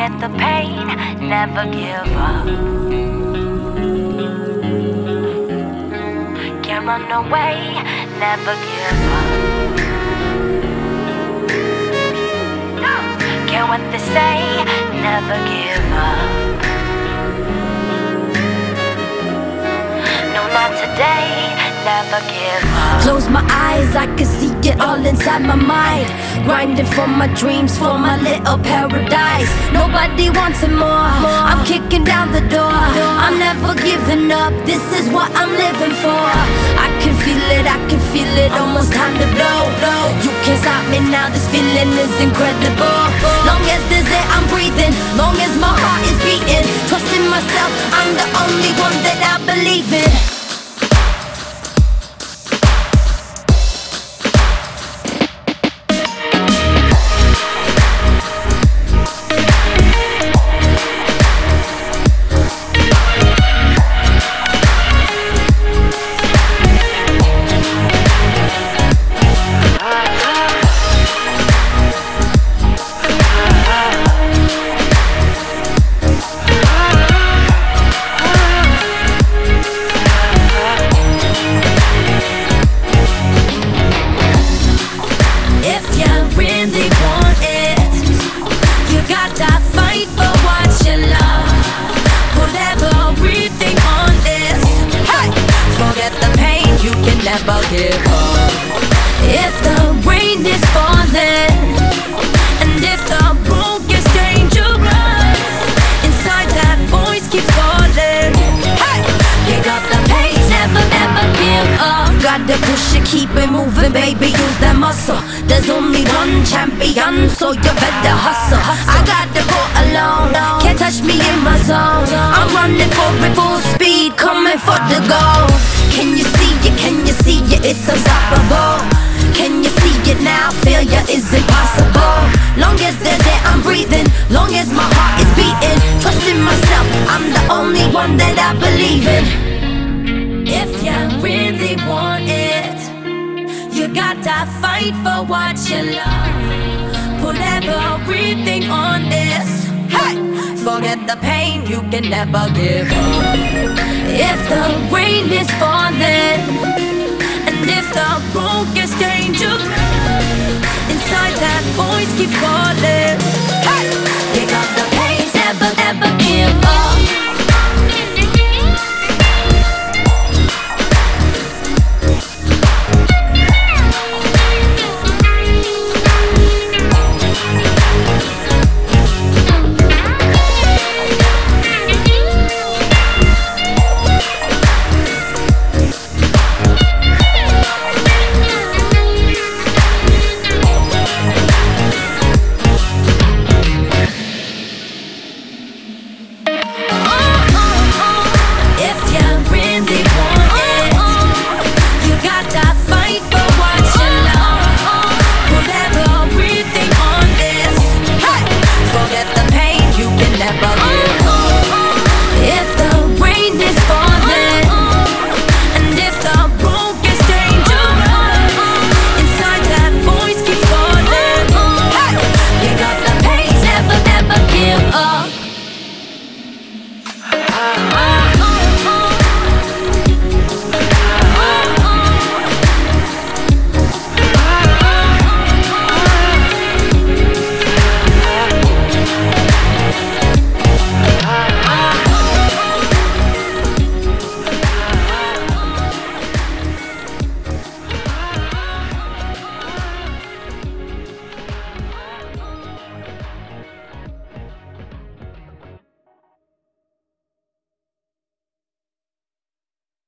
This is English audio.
Forget the pain, never give up. Can't run away, never give up. Care what they say, never give up. No, not today, never give up. Close my eyes, I can see it all inside my mind. Grinding for my dreams, for my little paradise. Nobody wants it more. I'm kicking down the door. I'm never giving up. This is what I'm living for. I can feel it, almost time to blow. You can't stop me now, this feeling is incredible. Long as there's air, I'm breathing. Long as my heart is beating. Trusting myself, I'm the only one that I believe in. Never give up. If the rain is falling, and if the road gets dangerous, inside that voice keeps calling. Hey, you got the pace, never give up. Gotta push it, keep it moving, baby, use that muscle. There's only one champion, so you better hustle. I gotta go alone, can't touch me in my zone. I'm running for it full speed, coming for the goal. Can you see it? Can you see it? It's unstoppable. Can you see it now? Failure is impossible. Long as there's air, I'm breathing. Long as my heart is beating. Trusting myself, I'm the only one that I believe in. If you really want it, you gotta fight for what you love. Put everything on this. Hey! Forget the pain, you can never give up. If the rain is falling, and if the road gets dangerous, inside that voice keeps calling.